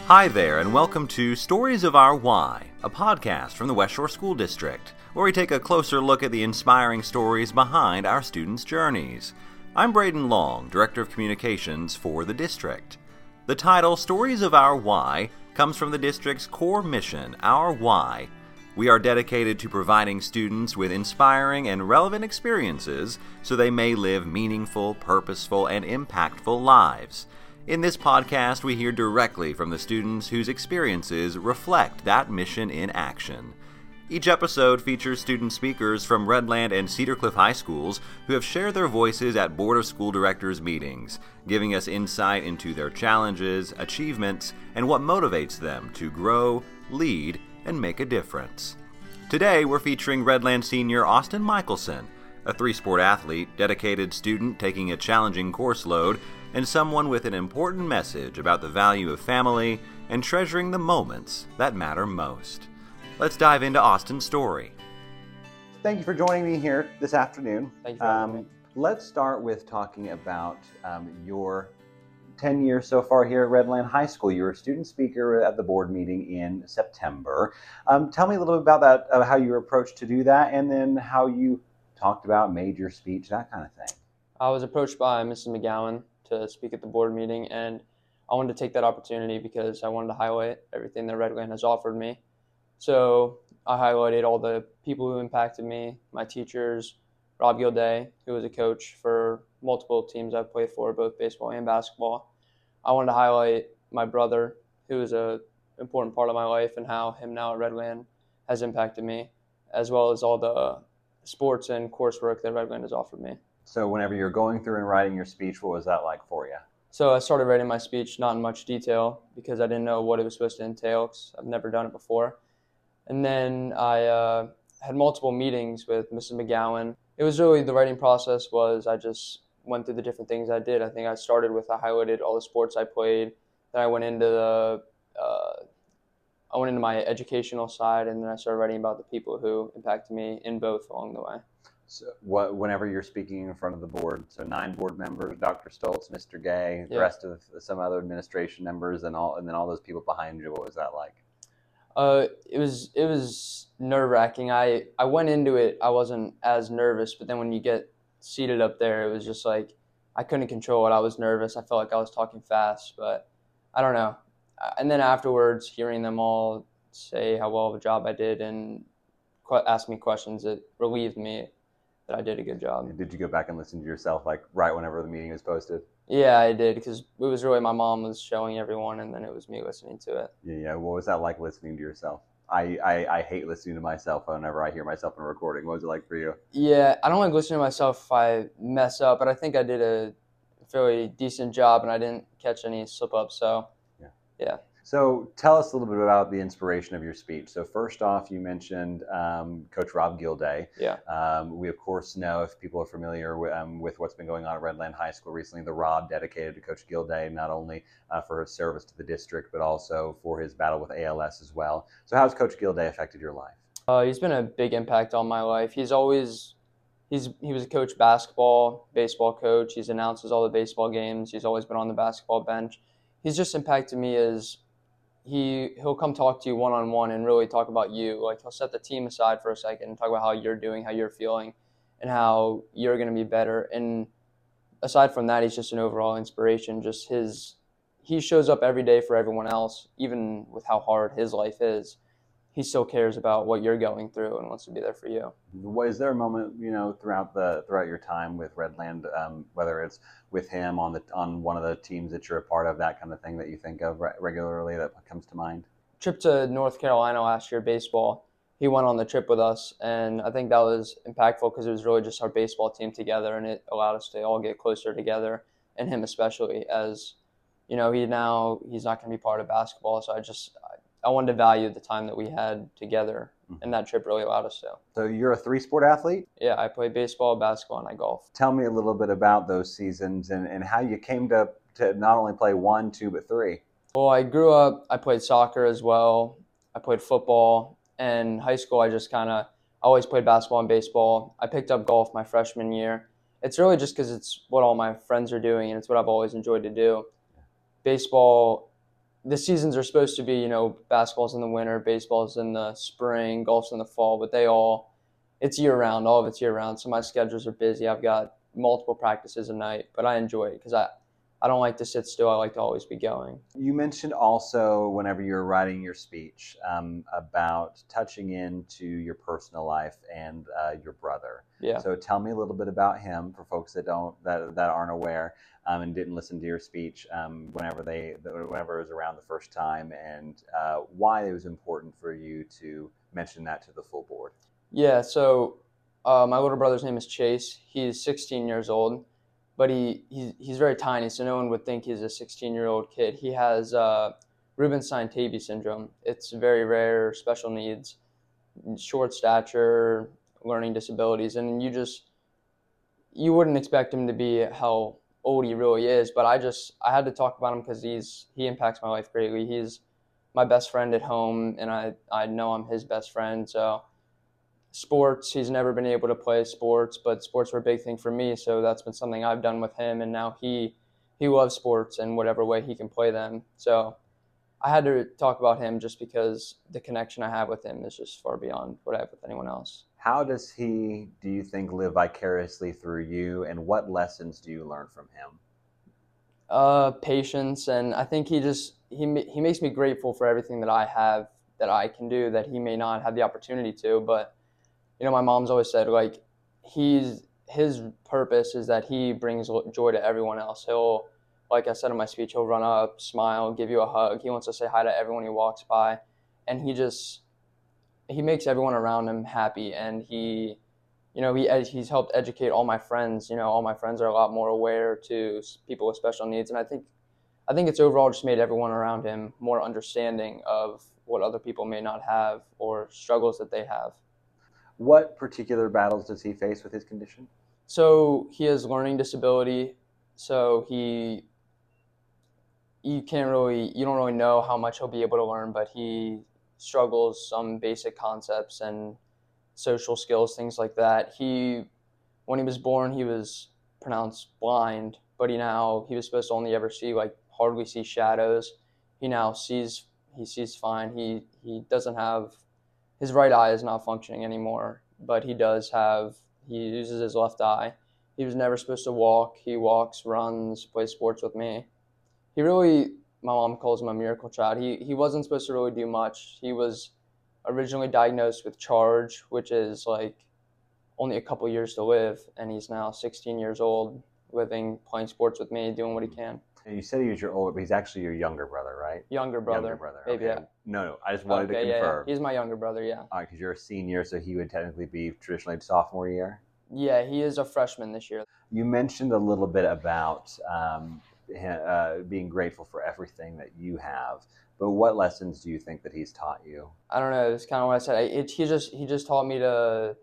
Hi there, and welcome to Stories of Our Why, a podcast from the West Shore School District, where we take a closer look at the inspiring stories behind our students' journeys. I'm Braden Long, Director of Communications for the district. The title, Stories of Our Why, comes from the district's core mission, Our Why. We are dedicated to providing students with inspiring and relevant experiences so they may live meaningful, purposeful, and impactful lives. In this podcast, we hear directly from the students whose experiences reflect that mission in action. Each episode features student speakers from Redland and Cedar Cliff High Schools who have shared their voices at Board of School Directors meetings, giving us insight into their challenges, achievements, and what motivates them to grow, lead, and make a difference. Today, we're featuring Redland senior Austin Michelson, a three-sport athlete, dedicated student taking a challenging course load, and someone with an important message about the value of family and treasuring the moments that matter most. Let's dive into Austin's story. Thank you for joining me here this afternoon. Thank you for having me. Let's start with talking about your 10 years so far here at Redland High School. You were a student speaker at the board meeting in September. Tell me a little bit about that, how your approach to do that, and then how you talked about, made your speech, that kind of thing. I was approached by Mrs. McGowan to speak at the board meeting, and I wanted to take that opportunity because I wanted to highlight everything that Redland has offered me. So I highlighted all the people who impacted me, my teachers, Rob Gilday, who was a coach for multiple teams I've played for, both baseball and basketball. I wanted to highlight my brother, who is an important part of my life, and how him now at Redland has impacted me, as well as all the sports and coursework that Redland has offered me. So whenever you're going through and writing your speech, what was that like for you? So I started writing my speech not in much detail because I didn't know what it was supposed to entail because I've never done it before. And then I had multiple meetings with Mrs. McGowan. It was really, the writing process was I just went through the different things I did. I think I started with, I highlighted all the sports I played. Then I went into my educational side, and then I started writing about the people who impacted me in both along the way. So whenever you're speaking in front of the board, so 9 board members, Dr. Stoltz, Mr. Gay, the rest of some other administration members, and then all those people behind you, what was that like? It was nerve-wracking. I went into it, I wasn't as nervous, but then when you get seated up there, it was just like I couldn't control it. I was nervous. I felt like I was talking fast, but I don't know. And then afterwards, hearing them all say how well of a job I did and ask me questions, it relieved me that I did a good job. Did you go back and listen to yourself, like right whenever the meeting was posted? Yeah, I did, because it was really my mom was showing everyone, and then it was me listening to it. Yeah. What was that like listening to yourself? I hate listening to myself whenever I hear myself in a recording. What was it like for you? Yeah, I don't like listening to myself if I mess up, but I think I did a fairly decent job, and I didn't catch any slip-ups, so yeah. So tell us a little bit about the inspiration of your speech. So first off, you mentioned Coach Rob Gilday. Yeah. We, of course, know, if people are familiar with what's been going on at Redland High School recently, the Rob dedicated to Coach Gilday, not only for his service to the district, but also for his battle with ALS as well. So how has Coach Gilday affected your life? He's been a big impact on my life. He was a coach, basketball, baseball coach. He's announces all the baseball games. He's always been on the basketball bench. He's just impacted me as he'll come talk to you one-on-one and really talk about you. Like, he'll set the team aside for a second and talk about how you're doing, how you're feeling, and how you're going to be better. And aside from that, he's just an overall inspiration. He shows up every day for everyone else, even with how hard his life is. He still cares about what you're going through and wants to be there for you. Was there a moment, throughout your time with Redland, whether it's with him on one of the teams that you're a part of, that kind of thing that you think of regularly that comes to mind? Trip to North Carolina last year, baseball. He went on the trip with us, and I think that was impactful because it was really just our baseball team together, and it allowed us to all get closer together, and him especially, as he's not going to be part of basketball, so I wanted to value the time that we had together, and that trip really allowed us to. So you're a 3-sport athlete? Yeah, I play baseball, basketball, and I golf. Tell me a little bit about those seasons and how you came to not only play 1, 2, but 3. Well, I grew up, I played soccer as well. I played football. And high school, I always played basketball and baseball. I picked up golf my freshman year. It's really just because it's what all my friends are doing, and it's what I've always enjoyed to do. Baseball the seasons are supposed to be, basketball's in the winter, baseball's in the spring, golf's in the fall, but it's year round. All of it's year round. So my schedules are busy. I've got multiple practices a night, but I enjoy it because I don't like to sit still. I like to always be going. You mentioned also whenever you were writing your speech about touching into your personal life and your brother. Yeah. So tell me a little bit about him for folks that aren't aware and didn't listen to your speech whenever it was around the first time, and why it was important for you to mention that to the full board. Yeah. So my little brother's name is Chase. He's 16 years old. But he's very tiny, so no one would think he's a 16-year-old kid. He has Rubinstein-Tavy syndrome. It's very rare, special needs, short stature, learning disabilities, and you wouldn't expect him to be how old he really is. But I had to talk about him because he impacts my life greatly. He's my best friend at home, and I know I'm his best friend. So sports, he's never been able to play sports, but sports were a big thing for me, so that's been something I've done with him, and now he loves sports in whatever way he can play them. So I had to talk about him just because the connection I have with him is just far beyond what I have with anyone else. How does he, do you think, live vicariously through you, and what lessons do you learn from him? Patience, and I think he makes me grateful for everything that I have, that I can do, that he may not have the opportunity to. But my mom's always said, like, his purpose is that he brings joy to everyone else. He'll, like I said in my speech, he'll run up, smile, give you a hug. He wants to say hi to everyone he walks by, and he makes everyone around him happy. And he's helped educate all my friends. All my friends are a lot more aware to people with special needs, and I think it's overall just made everyone around him more understanding of what other people may not have or struggles that they have. What particular battles does he face with his condition? So he has learning disability. So you don't really know how much he'll be able to learn, but he struggles some basic concepts and social skills, things like that. When he was born, he was pronounced blind, but he was supposed to only ever hardly see shadows. He now sees fine. He doesn't have, his right eye is not functioning anymore, but he uses his left eye. He was never supposed to walk. He walks, runs, plays sports with me. My mom calls him a miracle child. He wasn't supposed to really do much. He was originally diagnosed with CHARGE, which is only a couple years to live, and he's now 16 years old, living, playing sports with me, doing what he can. And you said he was your older, but he's actually your younger brother, right? Younger brother. Younger brother. Maybe, okay. yeah. No, I just wanted to confirm. Yeah. He's my younger brother, yeah. All right, because you're a senior, so he would technically be traditionally sophomore year? Yeah, he is a freshman this year. You mentioned a little bit about being grateful for everything that you have, but what lessons do you think that he's taught you? I don't know. It's kind of what I said. He just taught me to,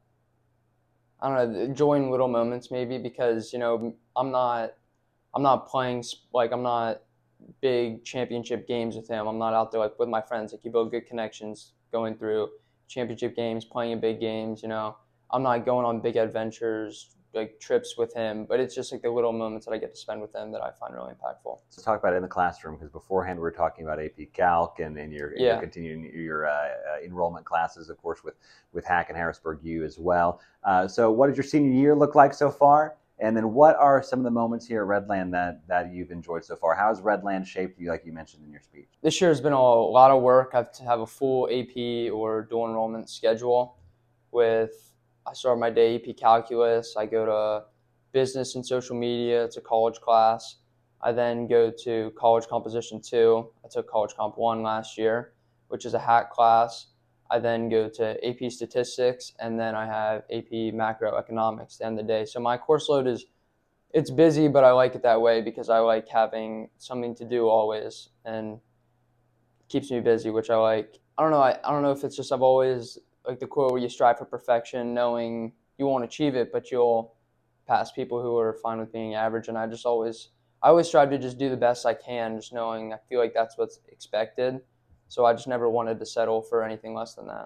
I don't know, enjoy little moments maybe, because I'm not playing, I'm not big championship games with him. I'm not out there with my friends. You build good connections going through championship games, playing in big games. I'm not going on big adventures, trips with him, but it's just the little moments that I get to spend with him that I find really impactful. Let's talk about it in the classroom, because beforehand we were talking about AP Calc and you're continuing your enrollment classes, of course, with Hack and Harrisburg U as well. So what does your senior year look like so far? And then what are some of the moments here at Redland that you've enjoyed so far? How has Redland shaped you, like you mentioned in your speech? This year has been a lot of work. I have to have a full AP or dual enrollment schedule. I start my day AP Calculus. I go to Business and Social Media. It's a college class. I then go to College Composition 2. I took College Comp 1 last year, which is a hack class. I then go to AP Statistics, and then I have AP Macroeconomics at the end of the day. So my course load it's busy, but I like it that way because I like having something to do always, and keeps me busy, which I like. I don't know if it's just I've always the quote where you strive for perfection, knowing you won't achieve it, but you'll pass people who are fine with being average. And I always strive to just do the best I can, just knowing I feel like that's what's expected. So I just never wanted to settle for anything less than that.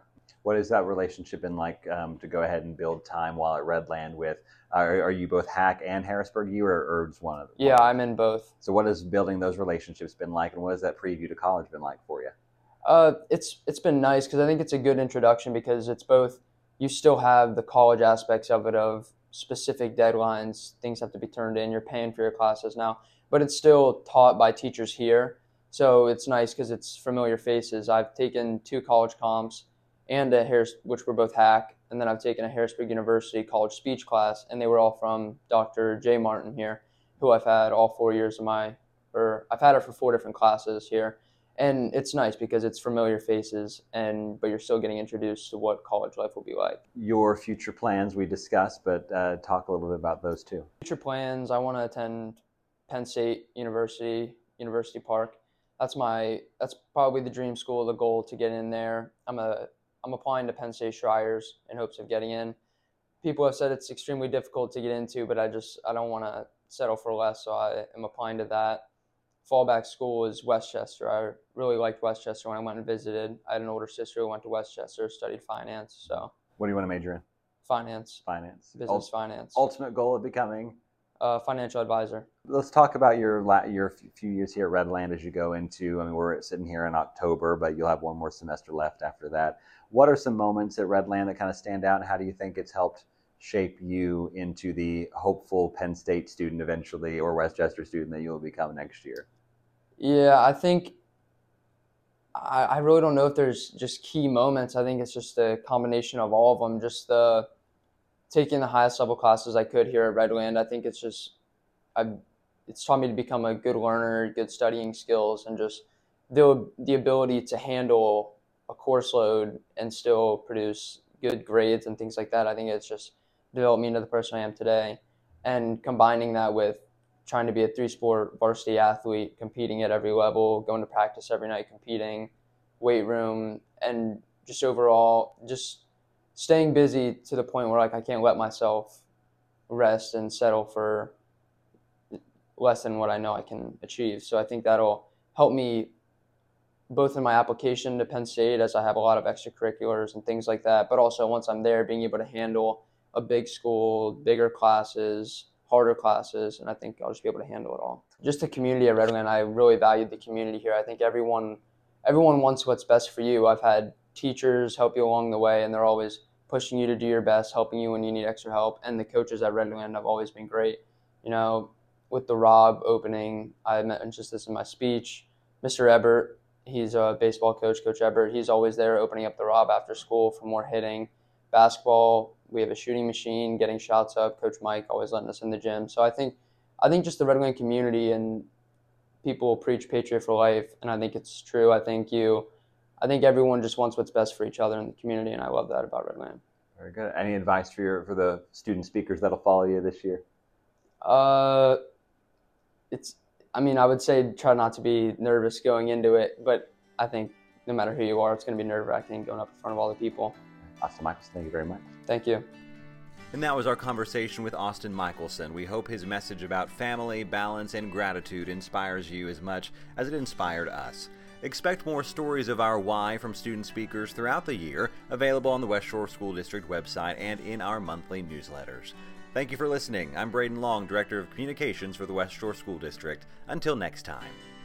What has that relationship been like to go ahead and build time while at Redland with, are you both Hack and Harrisburg U, or just one of them? Yeah, I'm in both. So what has building those relationships been like, and what has that preview to college been like for you? It's been nice because I think it's a good introduction because it's both, you still have the college aspects of it of specific deadlines, things have to be turned in, you're paying for your classes now, but it's still taught by teachers here. So it's nice because it's familiar faces. I've taken 2 college comps and which were both Hack, and then I've taken a Harrisburg University college speech class, and they were all from Dr. J. Martin here, who I've had all 4 years of I've had her for 4 different classes here. And it's nice because it's familiar faces, but you're still getting introduced to what college life will be like. Your future plans we discussed, but talk a little bit about those too. Future plans, I want to attend Penn State University, University Park. That's probably the dream school, the goal to get in there. I'm applying to Penn State Schreiers in hopes of getting in. People have said it's extremely difficult to get into, but I don't want to settle for less, so I am applying to that. Fallback school is Westchester. I really liked Westchester when I went and visited. I had an older sister who went to Westchester, studied finance. So, what do you want to major in? Finance. Business finance. Ultimate goal of becoming? Financial advisor. Let's talk about your few years here at Redland as you go into, we're sitting here in October, but you'll have one more semester left after that. What are some moments at Redland that kind of stand out, and how do you think it's helped shape you into the hopeful Penn State student eventually, or Westchester student that you'll become next year? Yeah, I think I really don't know if there's just key moments. I think it's just a combination of all of them. Just taking the highest level classes I could here at Redland. I think it's taught me to become a good learner, good studying skills, and just the ability to handle a course load and still produce good grades and things like that. I think it's just developed me into the person I am today. And combining that with trying to be a 3-sport varsity athlete, competing at every level, going to practice every night, competing, weight room, and just overall just staying busy to the point where I can't let myself rest and settle for less than what I know I can achieve. So I think that'll help me both in my application to Penn State, as I have a lot of extracurriculars and things like that, but also once I'm there, being able to handle a big school, bigger classes, harder classes, and I think I'll just be able to handle it all. Just the community at Redland, I really valued the community here. I think everyone wants what's best for you. I've had teachers help you along the way, and they're always pushing you to do your best, helping you when you need extra help, and the coaches at Redland have always been great. With the Rob opening, I mentioned this in my speech, Mr. Ebert, he's a baseball coach, Coach Ebert, he's always there opening up the Rob after school for more hitting. Basketball, we have a shooting machine, getting shots up. Coach Mike always letting us in the gym. So I think just the Redland community, and people preach Patriot for life, and I think it's true. I think everyone just wants what's best for each other in the community, and I love that about Redland. Very good. Any advice for the student speakers that'll follow you this year? I would say try not to be nervous going into it, but I think no matter who you are, it's going to be nerve-wracking going up in front of all the people. Austin Michelson, thank you very much. Thank you. And that was our conversation with Austin Michelson. We hope his message about family, balance, and gratitude inspires you as much as it inspired us. Expect more stories of our why from student speakers throughout the year, available on the West Shore School District website and in our monthly newsletters. Thank you for listening. I'm Braden Long, Director of Communications for the West Shore School District. Until next time.